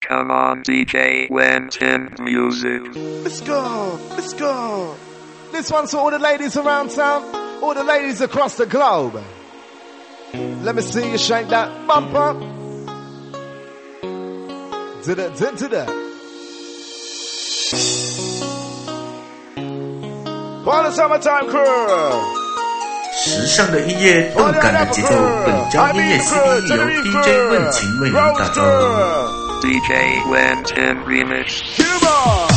Come on, DJ Wenten Music. Let's go, let's go. This one's for all the ladies around town, all the ladies across the globe. Let me see you shake that bumper. To the. For the summertime crew. 时尚的音乐，动感的节奏，本张音乐 CD 由 DJ 问情为您打造。 DJ Wenten Remix. Cuba.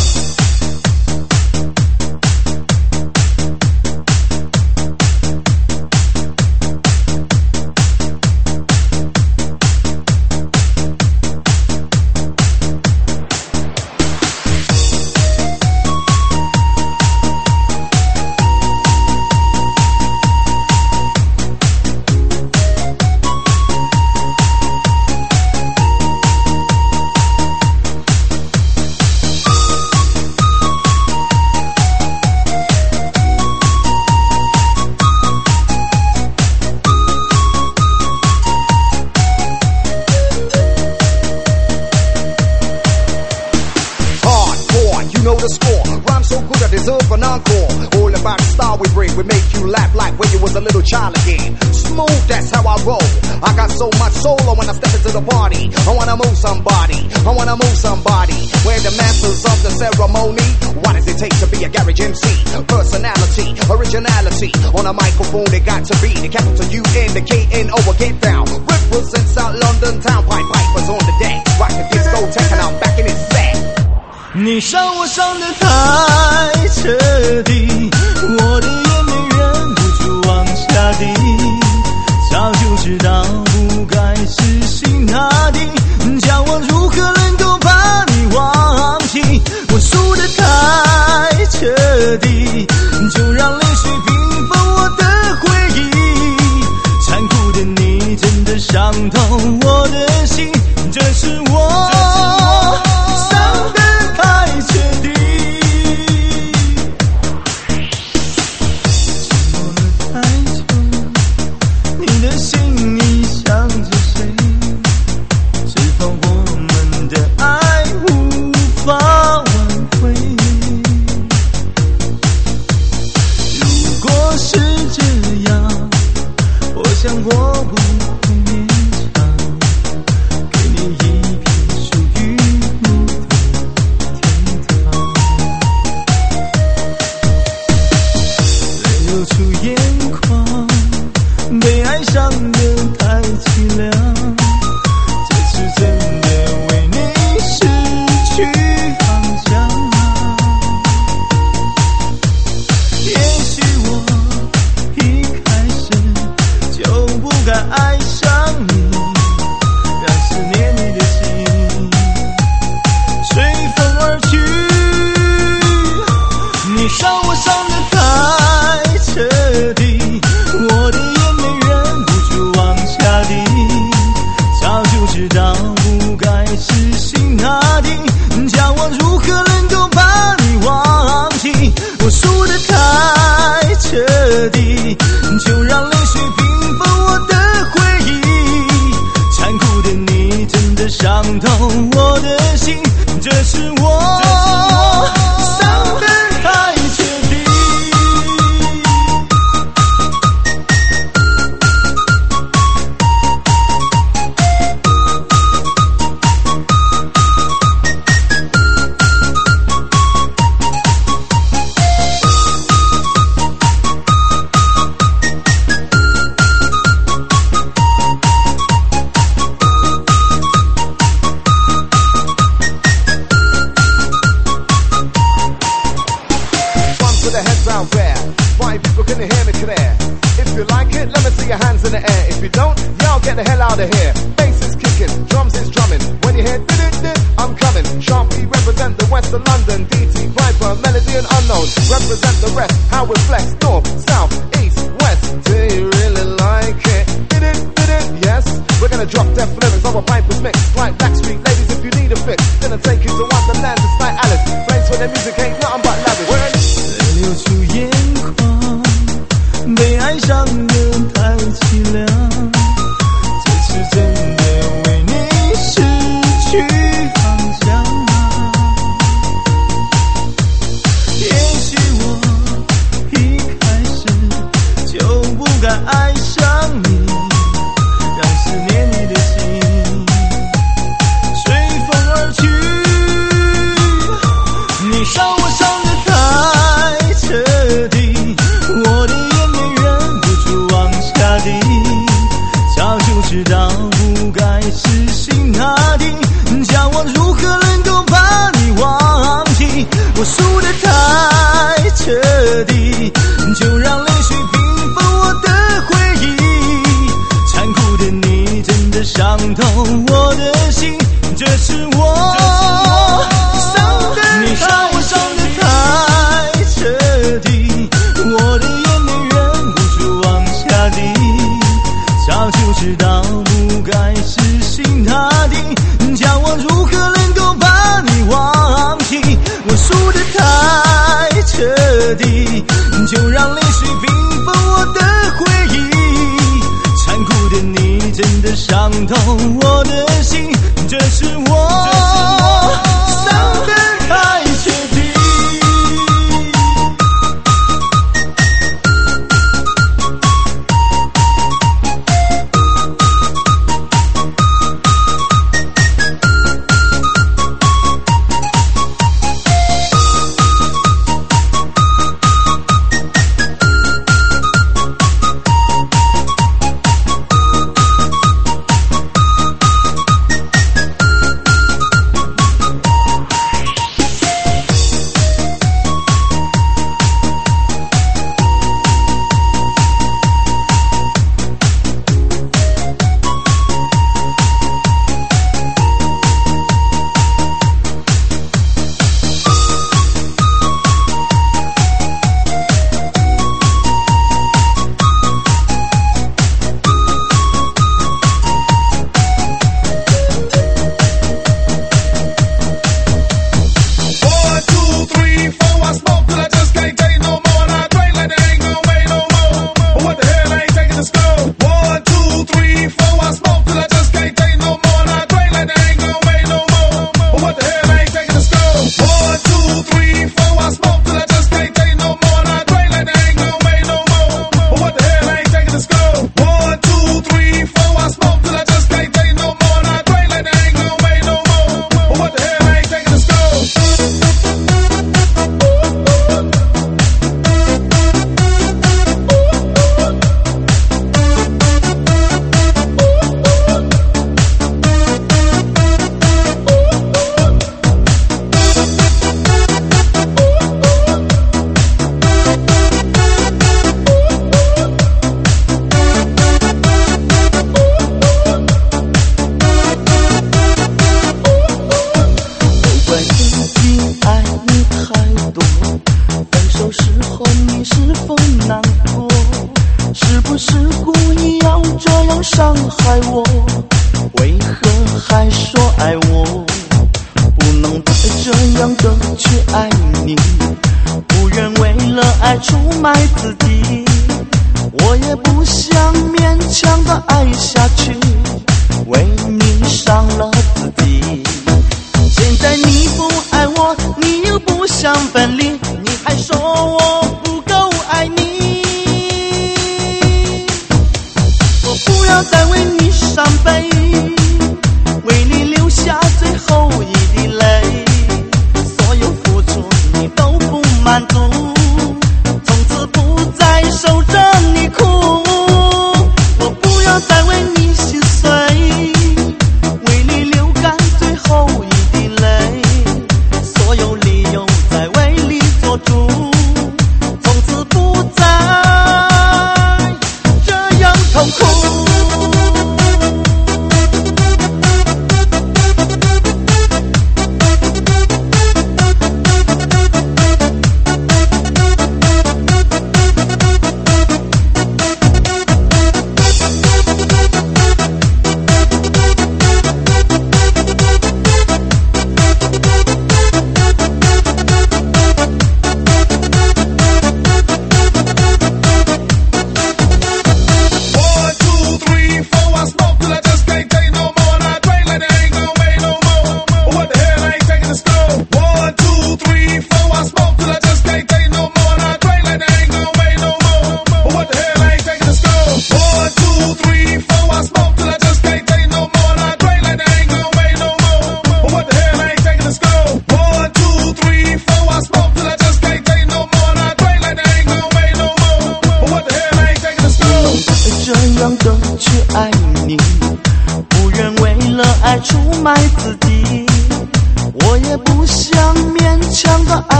A little child again. Smooth, that's how I roll. I got so much solo when I step into the party. I wanna move somebody. I wanna move somebody. We're the masters of the ceremony. What does it take to be a garage MC? Personality, originality. On a microphone, they got to be the capital U-N-K-N-O. Get down. Represent South London town. Pipe pipers on the deck. Rock the disco tech and I'm back in it set. 你伤我伤得太彻底，我的眼泪忍不住往下滴，早就知道不该死心塌地，叫我如何能够把你忘记？我输得太彻底，就让泪水平分我的回忆，残酷的你真的伤透我的心，这是我伤得太彻底。这次真的为你失去方我你让我伤得太彻底，我的眼泪忍不住往下滴，早就知道不该死心塌地，叫我如何能够把你忘记？我输得太彻底，就让泪水缤纷我的回忆，残酷的你真的伤透我的心，这是我伤得太彻底。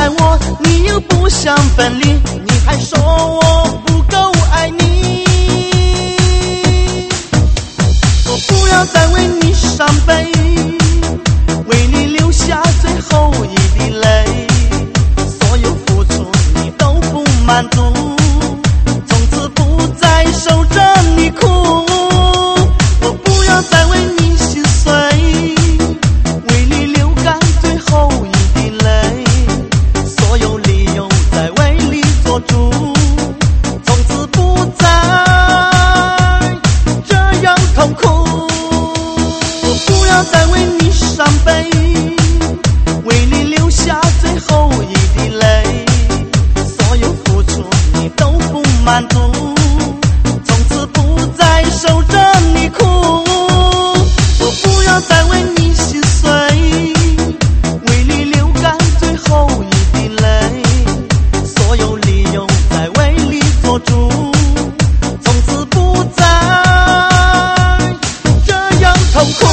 想分离，你还说我不够爱你。 受着你苦，我不要再为你心碎，为你流干最后一滴泪，所有理由再为你做主，从此不再这样痛苦。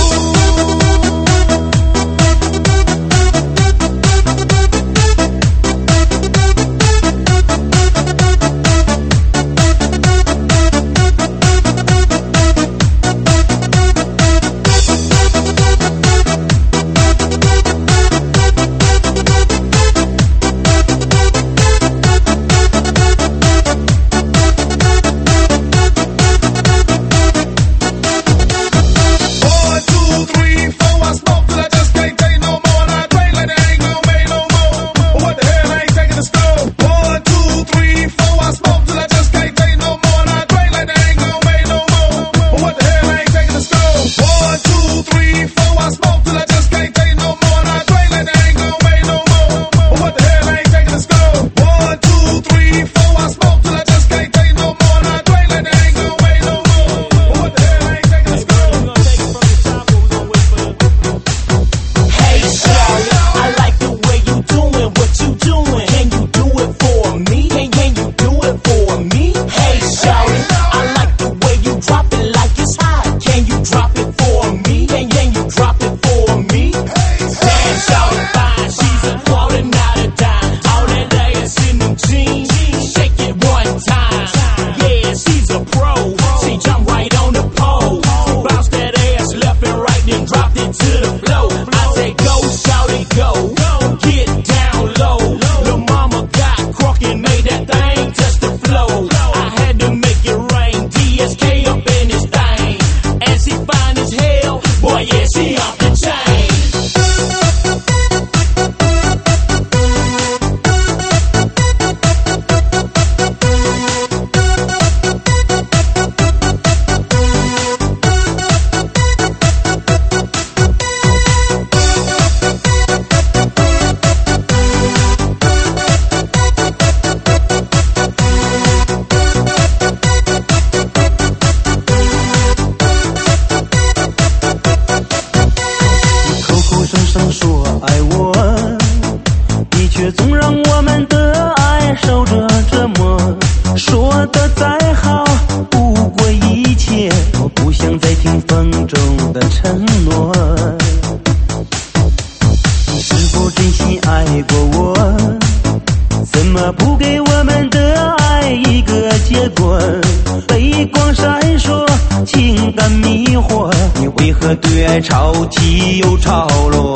潮起又潮落，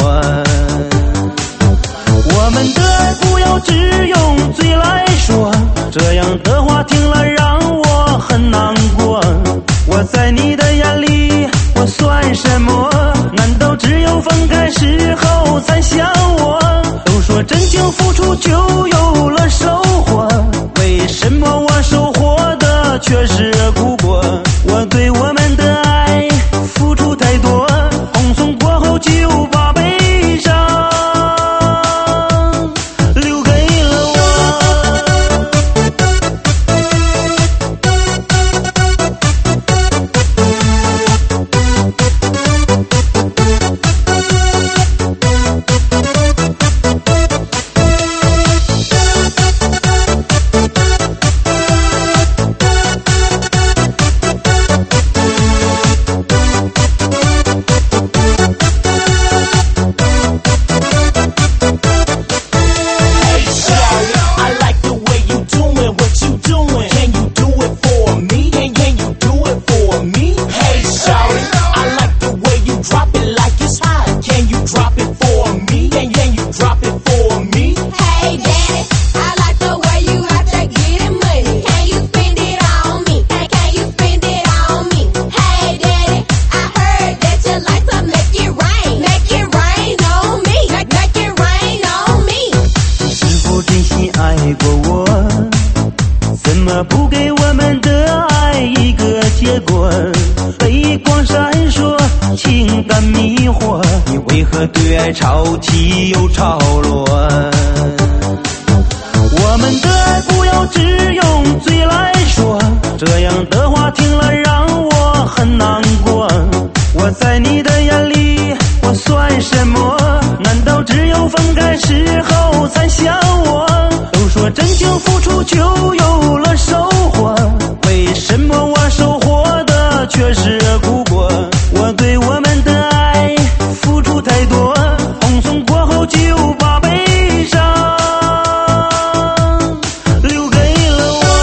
我们的爱不要只用嘴来说，这样的话听了让我很难过。我在你的眼里我算什么？难道只有分开时候才想我？都说真情付出就有了收获，为什么我收获的却是苦果？我对我们的爱付出太多，从过后就把悲伤留给了我。对爱潮起又潮落，我们的爱不要只用嘴来说，这样的话听了让我很难过。我在你的眼里，我算什么？难道只有分开时候才想我？都说真情付出就有了收获，为什么我收获的却是苦果？我对我们的爱付出太多，放松过后就把悲伤留给了我。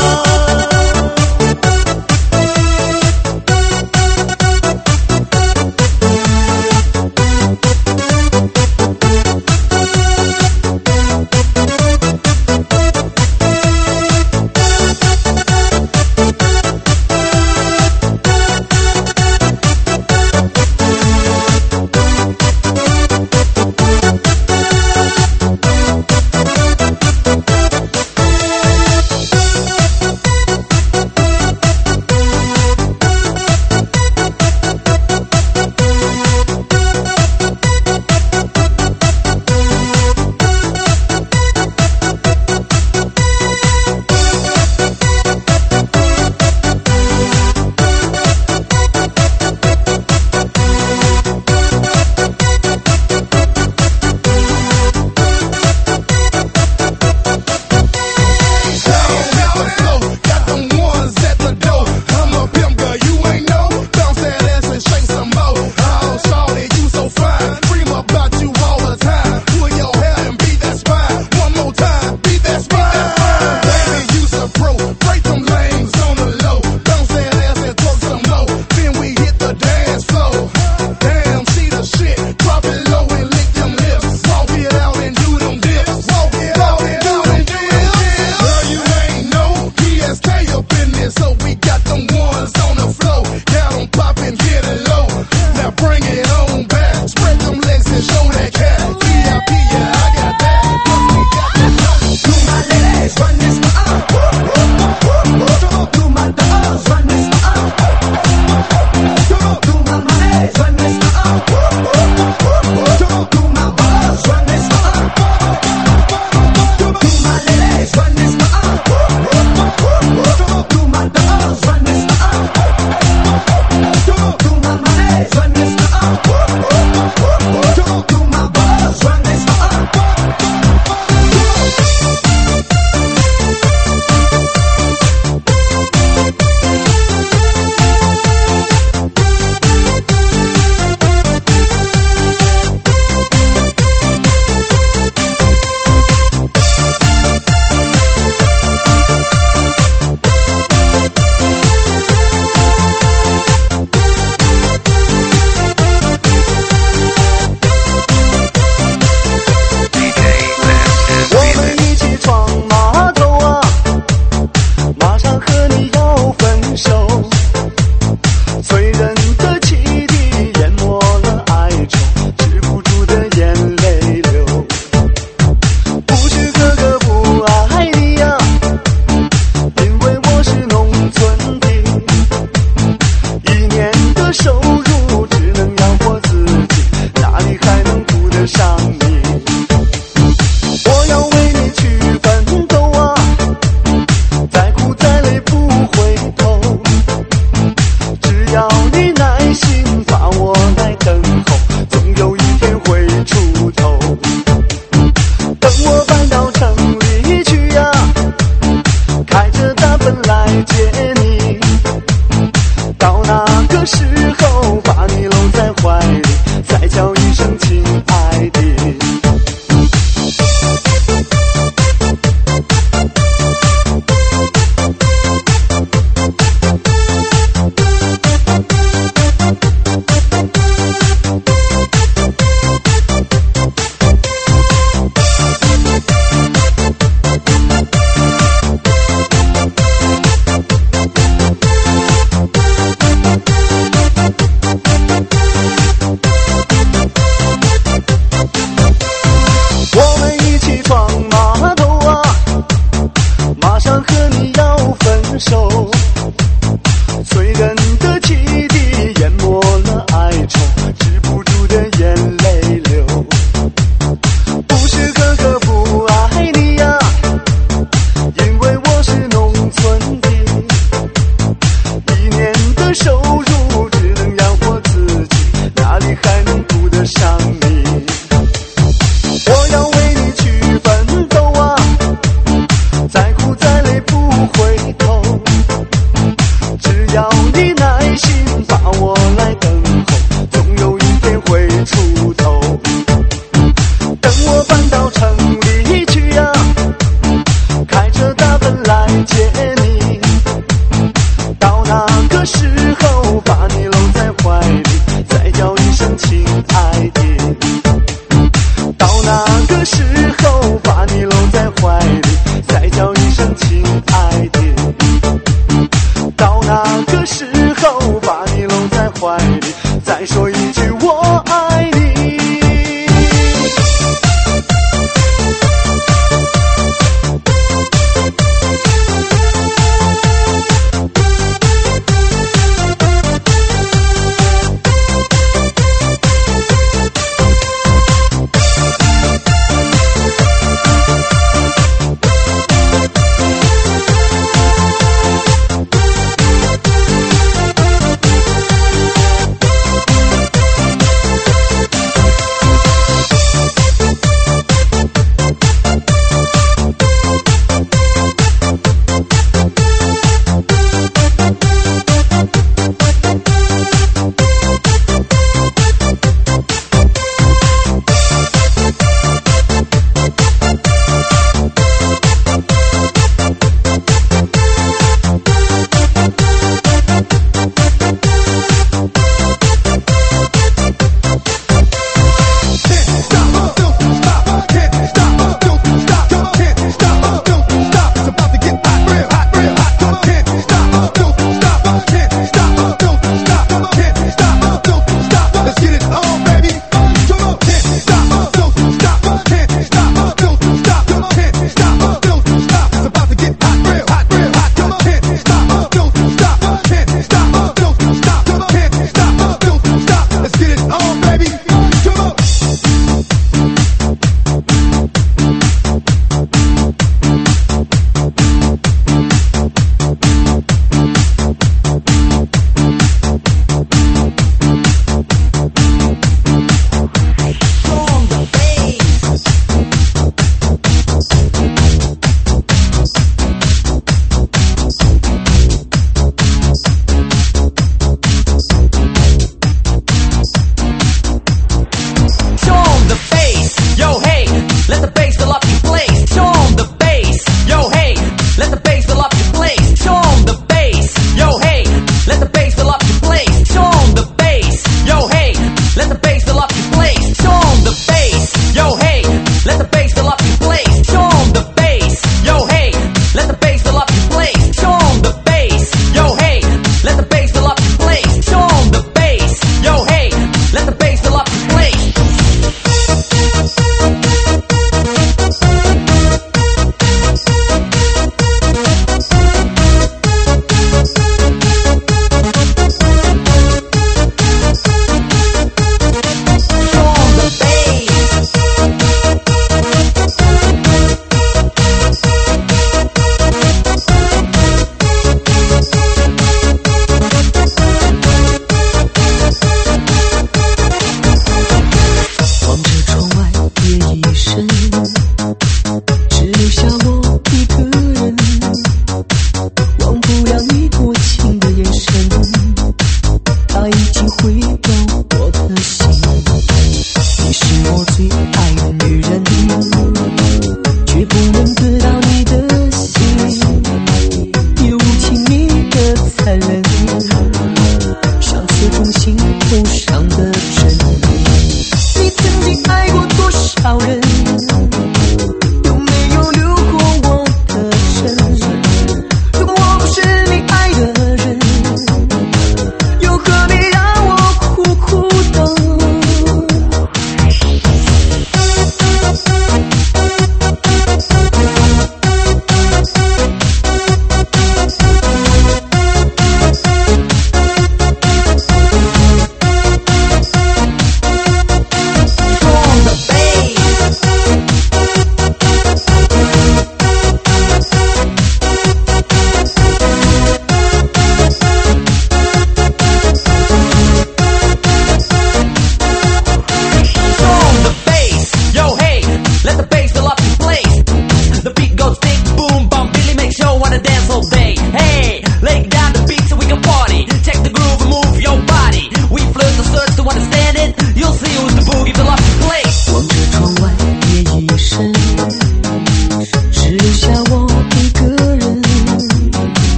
心把我来等候，总有一天会出头。等我搬到城里去呀，开着大奔来接你。到那个时候，把你搂在怀里，再叫一声亲爱的。到那个时候，把你搂在怀里，再叫一声亲爱的。到那个时候，把你搂在怀里，再说一句我爱你。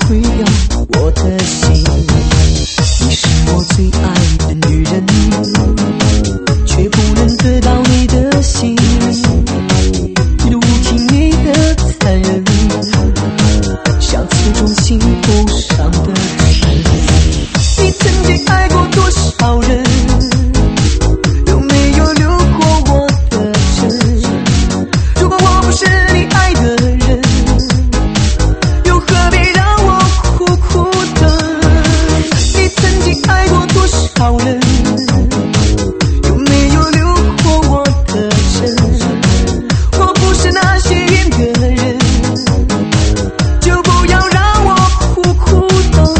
毁掉我的心。你是我最爱的女人，却不能得到你的心。你的无情，你的残忍，像刺中心头上的针。你曾经爱过多少人，有没有留过我的真？如果我不是你爱的人，又何必让我苦苦等？你曾经爱过多少人，有没有留过我的真？我不是那幸运的人，就不要让我苦苦等。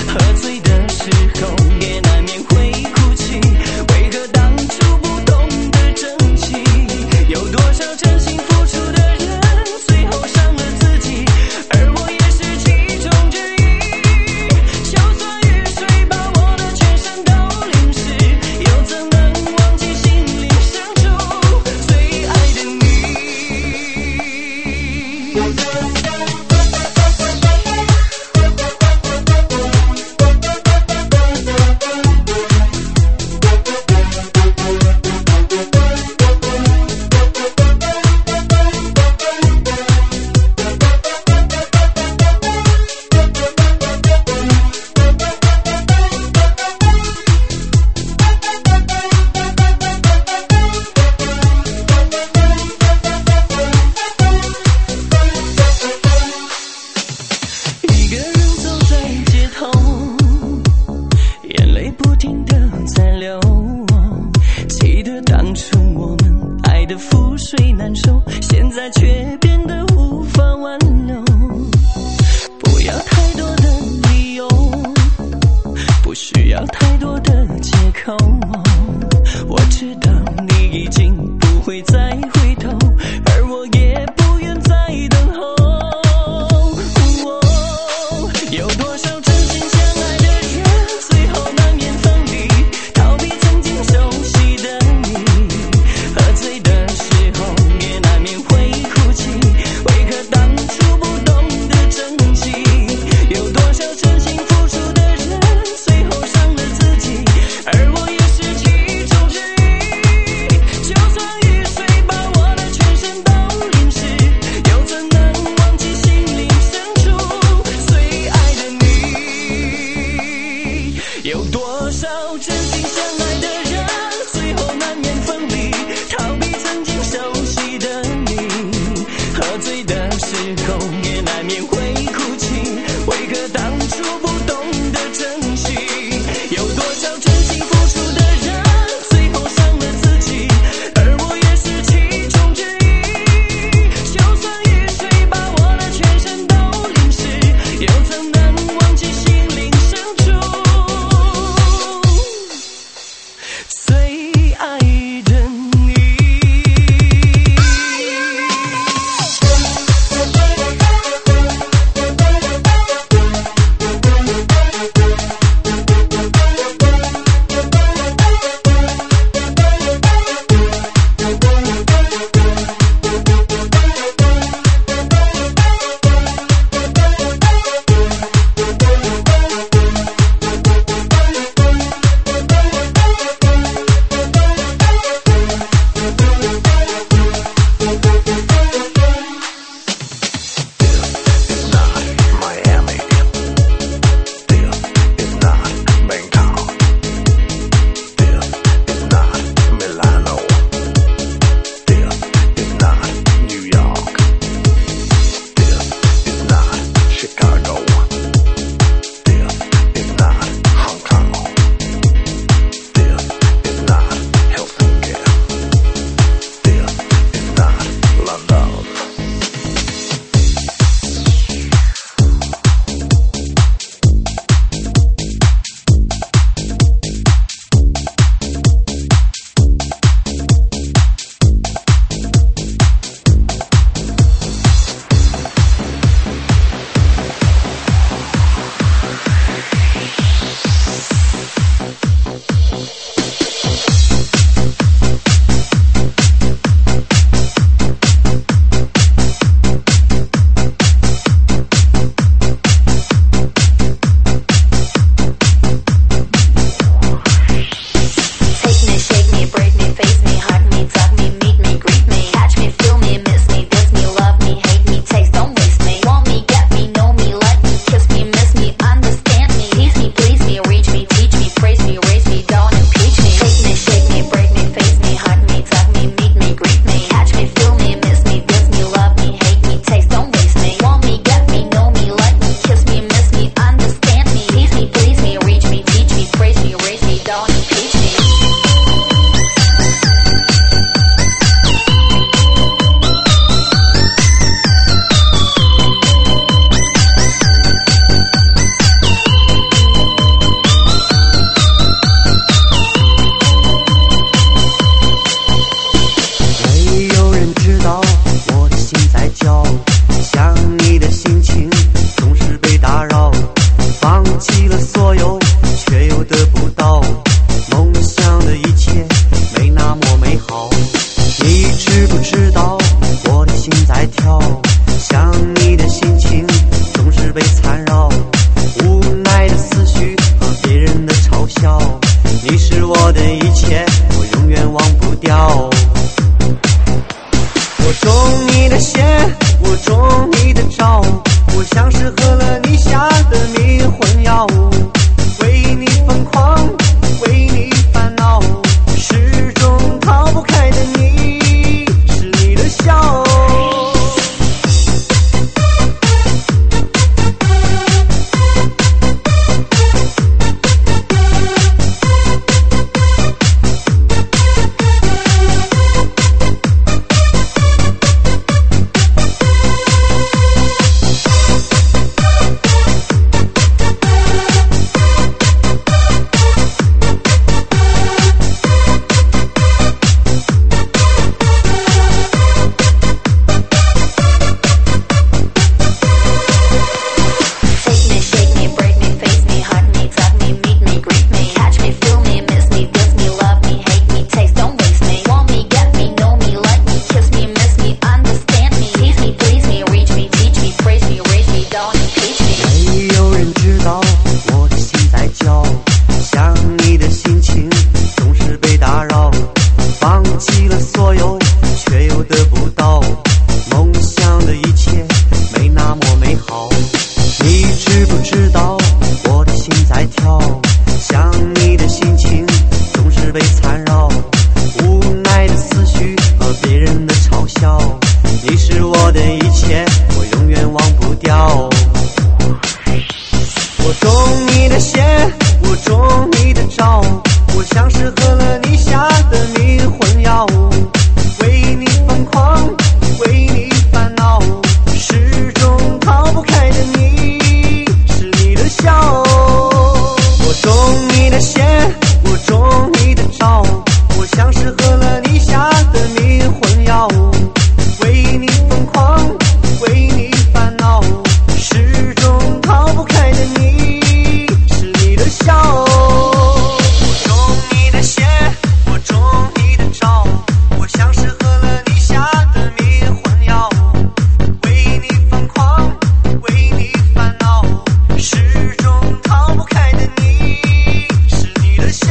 时候也难免会哭泣，为何当初不懂得可当初我们爱得覆水难收，现在却变得无法挽留。不要太多的理由，不需要太多的借口，我知道你已经不会再回头，而我也不愿再等候。有多少真心相爱的人，最后难免分离，逃避曾经熟悉的你，喝醉的时候也难免会哭泣，为何当初不懂得珍惜？有多少真心付出的人，最后伤了自己，而我也是其中之一。就算雨水把我的全身都淋湿，又怎能忘记心灵深处最爱的你？有多少真心相爱的人，最后难免分离，逃避曾经熟悉的你，喝醉的时候也难免会哭泣，为何当初不懂得珍惜？有多少真心付出的人，最后伤了自己，而我也是其中之一。就算雨水把我的全身都淋湿，又怎能忘记心灵深处最爱的你？ 所有，却又得不到。梦想的一切没那么美好。你知不知道我的心在跳？想你的心情总是被缠绕，无奈的思绪和别人的嘲笑。你是我的一切，我永远忘不掉。我中你的邪，我中你的招，我像是喝了你下的迷魂药，为你疯狂，为你烦恼，始终逃不开的你是你的笑。我中你的邪，我中你的招，我像是喝了你下的迷魂药，为你疯狂，为你烦恼，始终逃不开的你是你的笑。我中你的邪，我中你的招，我像是喝了你下的迷魂药，为你疯狂，为你烦恼，始终逃不开的你是你的笑。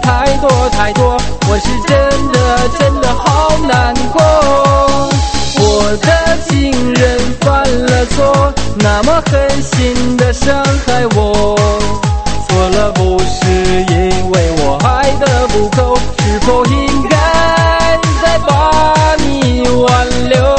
太多太多，我是真的真的好难过。我的情人犯了错，那么狠心的伤害我，错了不是因为我爱的不够，是否应该再把你挽留？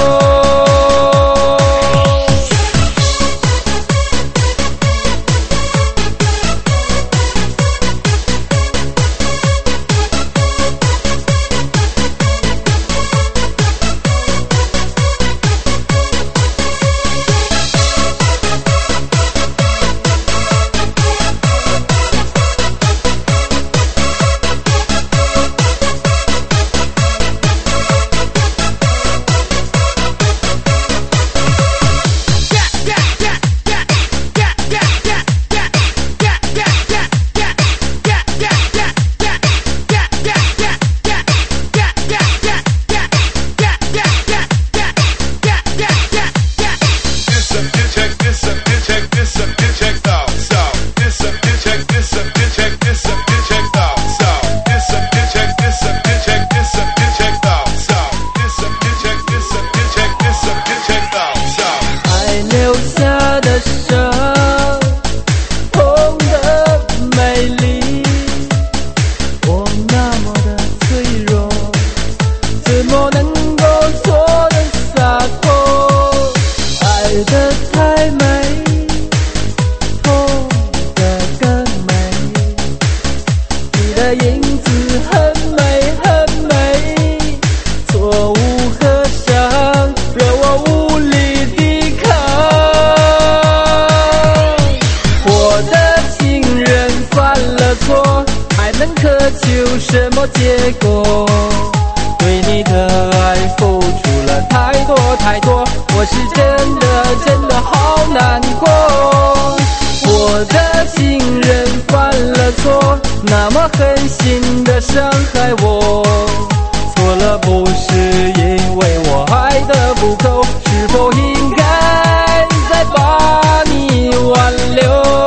什么结果？对你的爱付出了太多太多，我是真的真的好难过。我的情人犯了错，那么狠心的伤害我，错了不是因为我爱的不够，是否应该再把你挽留？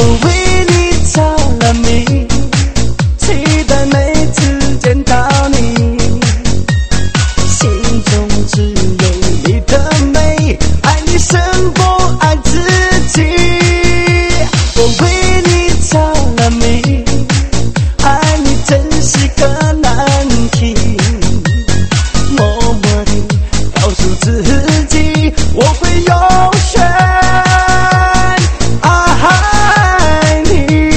期待每次见到你。 美，爱你胜过爱自己。我为你着了迷，爱你真是个难题。默默地告诉自己，我会永远爱你。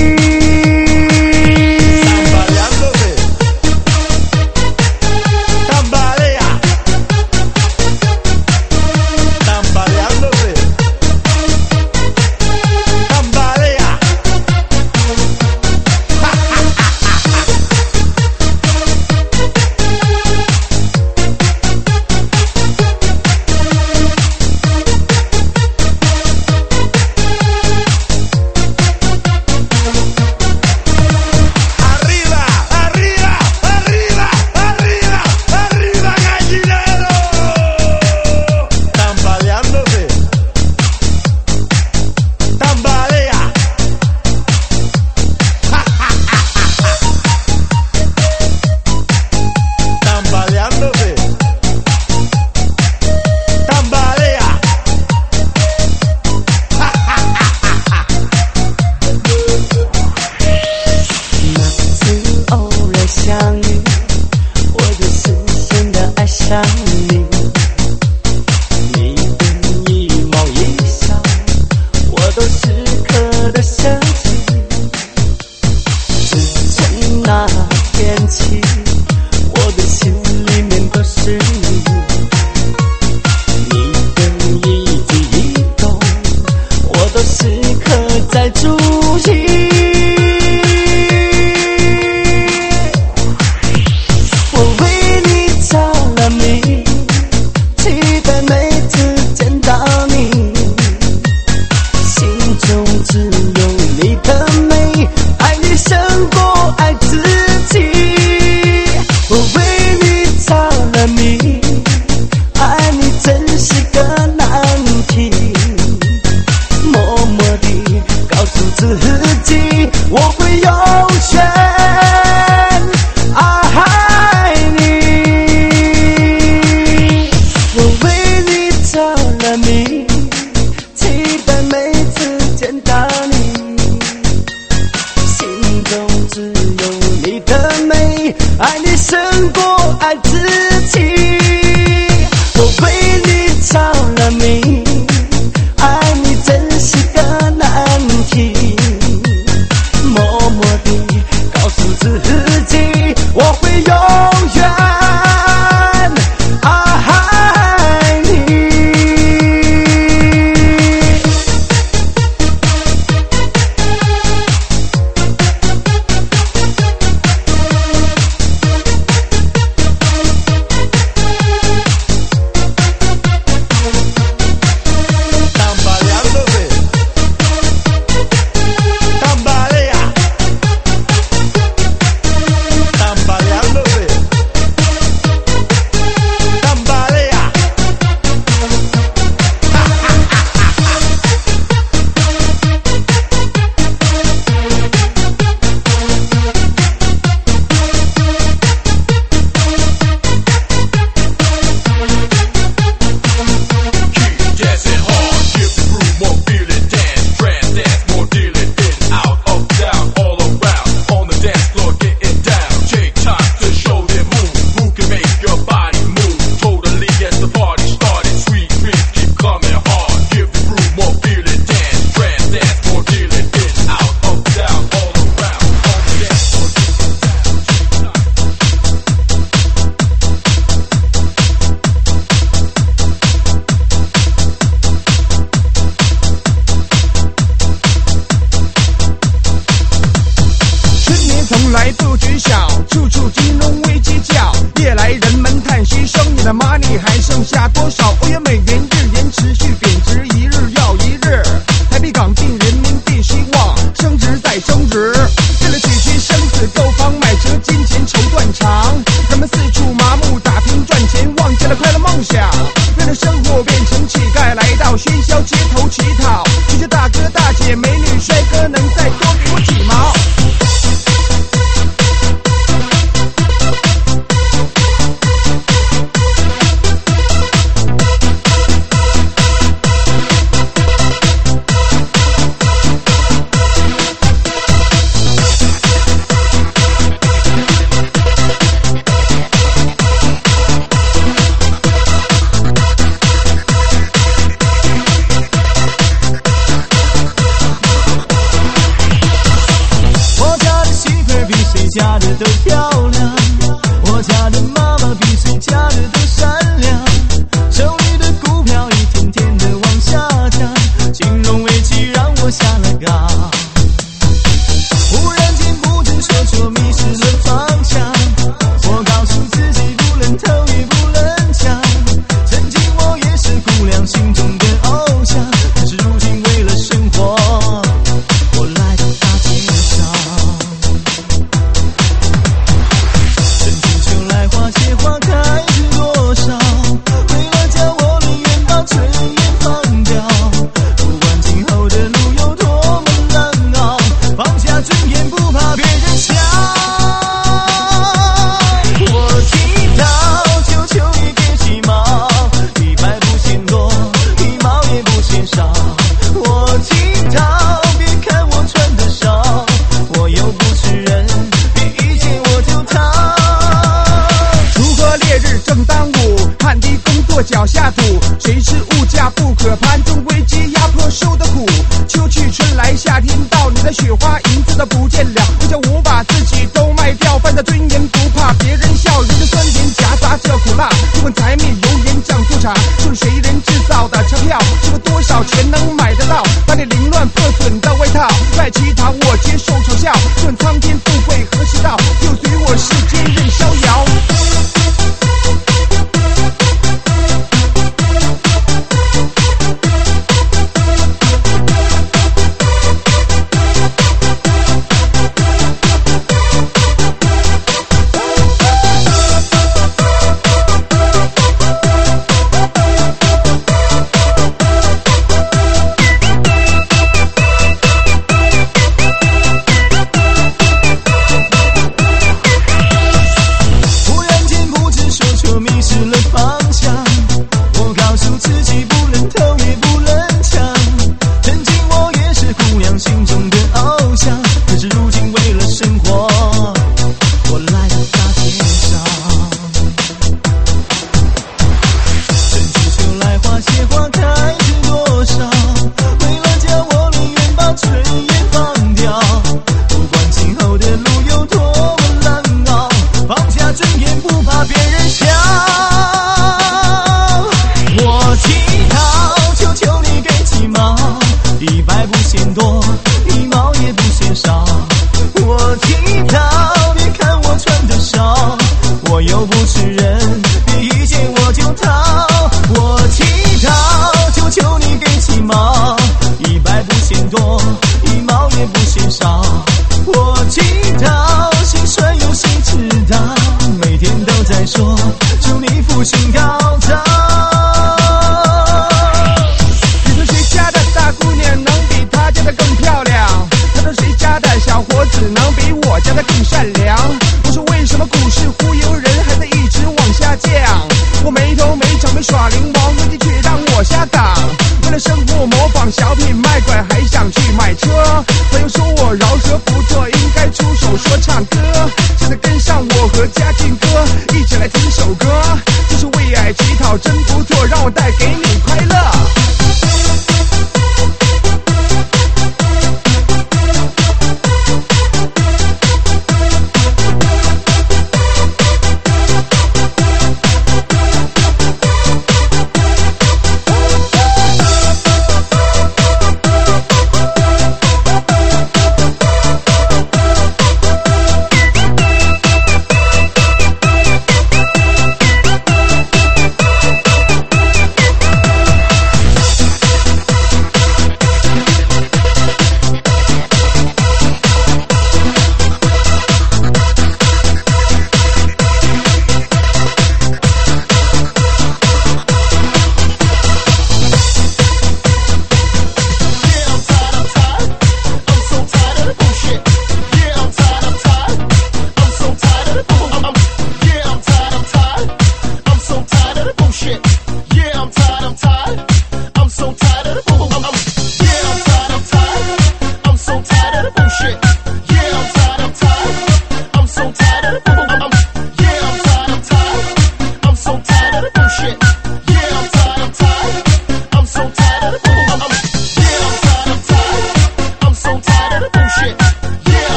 年少，我乞讨，别看我穿得少，我又不是人，别遇见我就逃。 锄禾烈日正当午，汗滴工作脚下土，谁知物价不可攀，中危机压迫受的苦。秋去春来夏天到，你的雪花银子都不见了，为叫我把自己都卖掉，犯的尊严不怕别人笑，人的酸甜夹杂着苦辣，不问柴米油盐酱醋茶，是谁人制造的钞票，是我多少钱能买得到？把你凌乱破损的外套，在乞讨我接受嘲笑，论苍天富贵何时到？就随我世间任逍遥。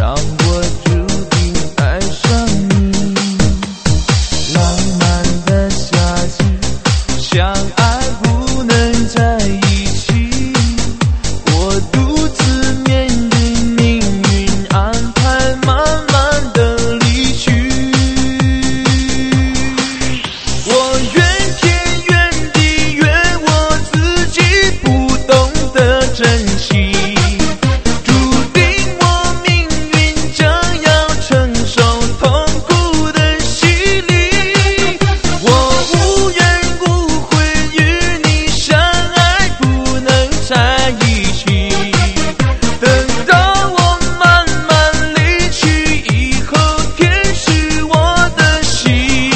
让我注定爱上你。浪漫的夏季，相爱不能在一起，我独自面对命运安排，慢慢的离去。我怨天怨地怨我自己不懂得珍惜，注定我命运将要承受痛苦的洗礼。我无缘无悔与你相爱，不能在一起。等到我慢慢离去以后，天是我的心。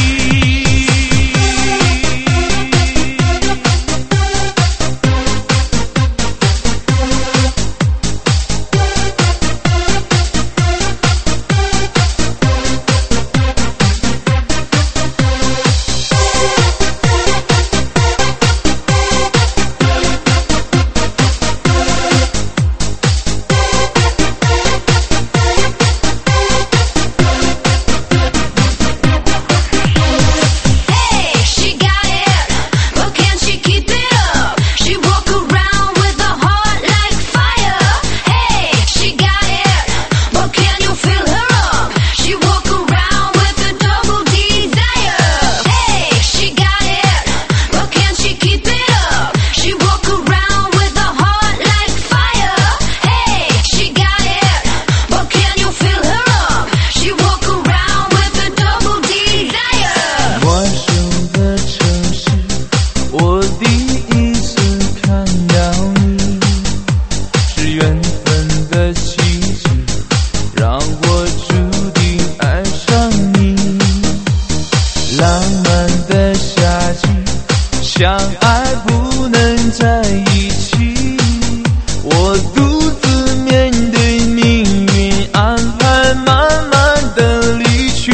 Hey, she got it, but can she keep it up? She walk around with a heart like fire. Hey, she got it, but can you fill her up? She walk around with a double desire. Hey, she got it, but can she keep it up? She walk around with a heart like fire. Hey, she got it, but can you fill her up? She walk around with a double desire. 陌生的城市，我第一次看到你，是缘分的奇迹，让我注定爱上你。浪漫的夏季，相爱不能在一起，我独自面对命运安排，慢慢的离去。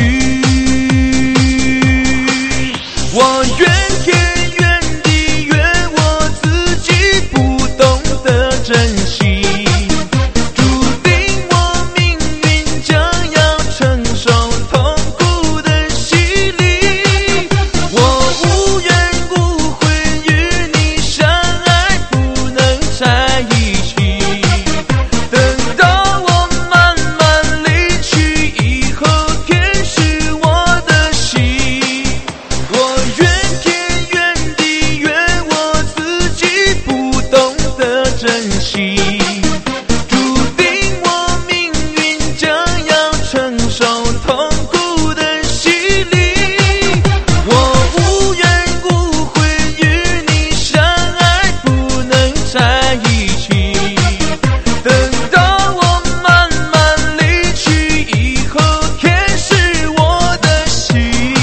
我怨天怨地怨我自己不懂得珍惜，注定我命运将要承受痛苦的洗礼。我无缘无悔与你相爱，不能在一起。等到我慢慢离去以后，天是我的心。我怨天怨地怨我自己不懂得珍惜，注定我命运将要承受痛苦的洗礼。我无缘无悔与你相爱，不能在一起。等到我慢慢离去以后，天是我的心。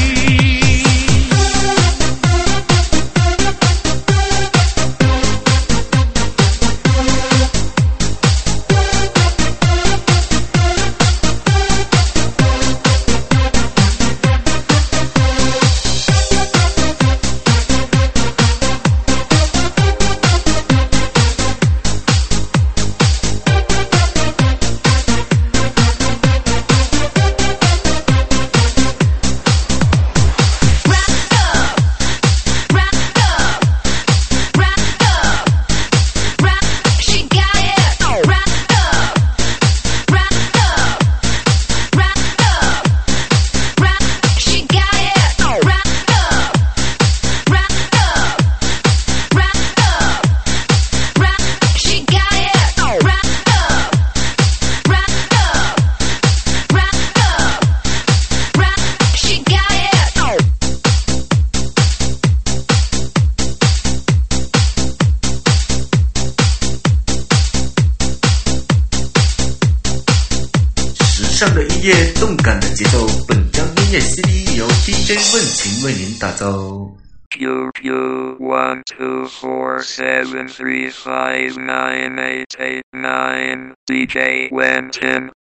上的音乐，动感的节奏，本张音乐 CD 由 DJ 问情为您打造。 QQ 12473598889 DJ Wenton